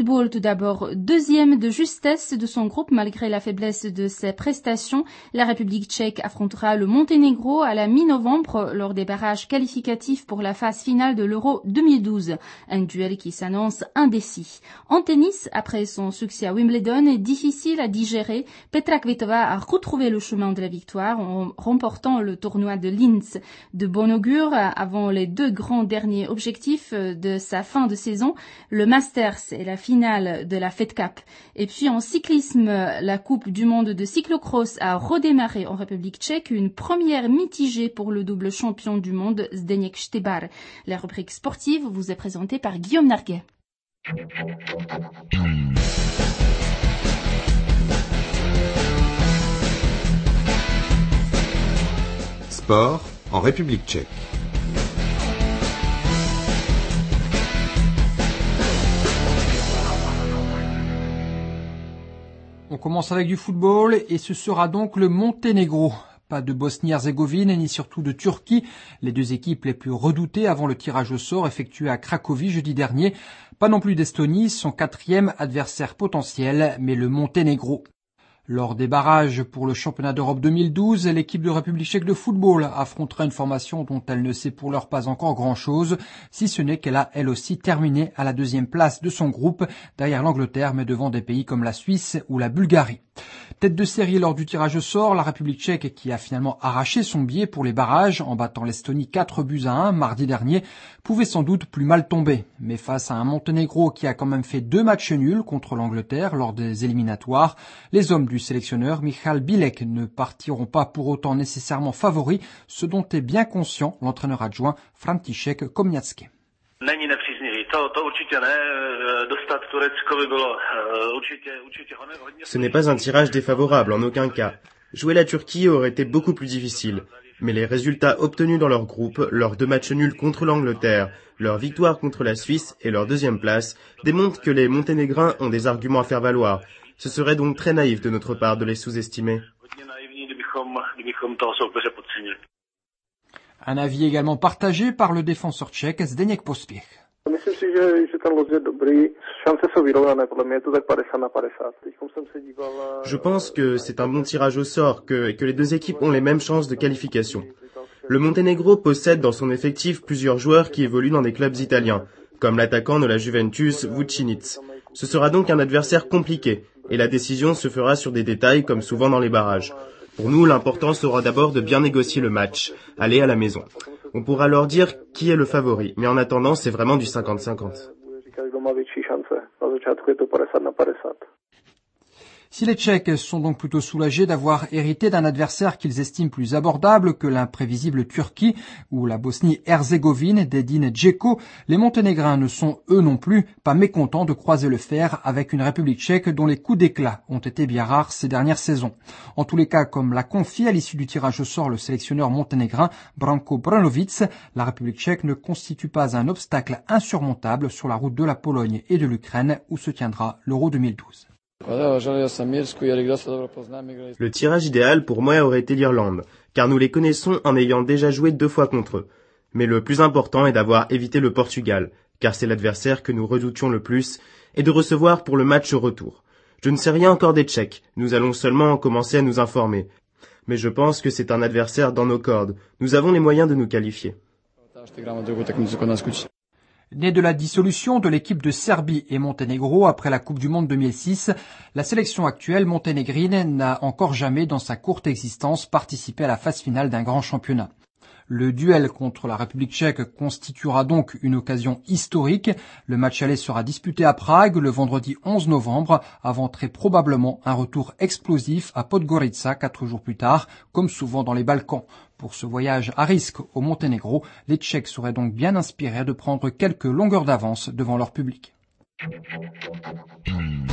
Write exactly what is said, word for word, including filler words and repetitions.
football tout d'abord, deuxième de justesse de son groupe malgré la faiblesse de ses prestations. La République tchèque affrontera le Monténégro à la mi-novembre lors des barrages qualificatifs pour la phase finale de l'Euro deux mille douze. Un duel qui s'annonce indécis. En tennis, après son succès à Wimbledon, difficile à digérer, Petra Kvitova a retrouvé le chemin de la victoire en remportant le tournoi de Linz. De bon augure avant les deux grands derniers objectifs de sa fin de saison, le Masters et la finale de la Fed Cup. Et puis en cyclisme, la Coupe du monde de cyclocross a redémarré en République tchèque, une première mitigée pour le double champion du monde Zdeněk Štybar. La rubrique sportive vous est présentée par Guillaume Narguet. Sport en République tchèque. On commence avec du football et ce sera donc le Monténégro. Pas de Bosnie-Herzégovine ni surtout de Turquie, les deux équipes les plus redoutées avant le tirage au sort effectué à Cracovie jeudi dernier. Pas non plus d'Estonie, son quatrième adversaire potentiel, mais le Monténégro. Lors des barrages pour le championnat d'Europe deux mille douze, l'équipe de République tchèque de football affrontera une formation dont elle ne sait pour l'heure pas encore grand-chose, si ce n'est qu'elle a elle aussi terminé à la deuxième place de son groupe, derrière l'Angleterre mais devant des pays comme la Suisse ou la Bulgarie. Tête de série lors du tirage au sort, la République tchèque qui a finalement arraché son billet pour les barrages en battant l'Estonie quatre buts à un mardi dernier, pouvait sans doute plus mal tomber. Mais face à un Monténégro qui a quand même fait deux matchs nuls contre l'Angleterre lors des éliminatoires, les hommes du sélectionneur Michal Bilek ne partiront pas pour autant nécessairement favoris, ce dont est bien conscient l'entraîneur adjoint František Komňački. Ce n'est pas un tirage défavorable en aucun cas. Jouer la Turquie aurait été beaucoup plus difficile. Mais les résultats obtenus dans leur groupe, leurs deux matchs nuls contre l'Angleterre, leur victoire contre la Suisse et leur deuxième place, démontrent que les Monténégrins ont des arguments à faire valoir. Ce serait donc très naïf de notre part de les sous-estimer. Un avis également partagé par le défenseur tchèque Zdeněk Pospíš. Je pense que c'est un bon tirage au sort que, et que les deux équipes ont les mêmes chances de qualification. Le Monténégro possède dans son effectif plusieurs joueurs qui évoluent dans des clubs italiens, comme l'attaquant de la Juventus, Vucinic. Ce sera donc un adversaire compliqué, et la décision se fera sur des détails comme souvent dans les barrages. Pour nous, l'important sera d'abord de bien négocier le match, aller à la maison. On pourra alors dire qui est le favori, mais en attendant, c'est vraiment du cinquante cinquante. Si les Tchèques sont donc plutôt soulagés d'avoir hérité d'un adversaire qu'ils estiment plus abordable que l'imprévisible Turquie ou la Bosnie-Herzégovine d'Edin Džeko, les Monténégrins ne sont eux non plus pas mécontents de croiser le fer avec une République tchèque dont les coups d'éclat ont été bien rares ces dernières saisons. En tous les cas, comme l'a confié à l'issue du tirage au sort le sélectionneur monténégrin Branko Branovic, la République tchèque ne constitue pas un obstacle insurmontable sur la route de la Pologne et de l'Ukraine où se tiendra l'Euro deux mille douze. Le tirage idéal pour moi aurait été l'Irlande, car nous les connaissons en ayant déjà joué deux fois contre eux. Mais le plus important est d'avoir évité le Portugal, car c'est l'adversaire que nous redoutions le plus, et de recevoir pour le match retour. Je ne sais rien encore des Tchèques, nous allons seulement commencer à nous informer. Mais je pense que c'est un adversaire dans nos cordes, nous avons les moyens de nous qualifier. Né de la dissolution de l'équipe de Serbie et Monténégro après la Coupe du Monde deux mille six, la sélection actuelle monténégrine n'a encore jamais dans sa courte existence participé à la phase finale d'un grand championnat. Le duel contre la République tchèque constituera donc une occasion historique. Le match aller sera disputé à Prague le vendredi onze novembre, avant très probablement un retour explosif à Podgorica quatre jours plus tard, comme souvent dans les Balkans. Pour ce voyage à risque au Monténégro, les Tchèques seraient donc bien inspirés de prendre quelques longueurs d'avance devant leur public.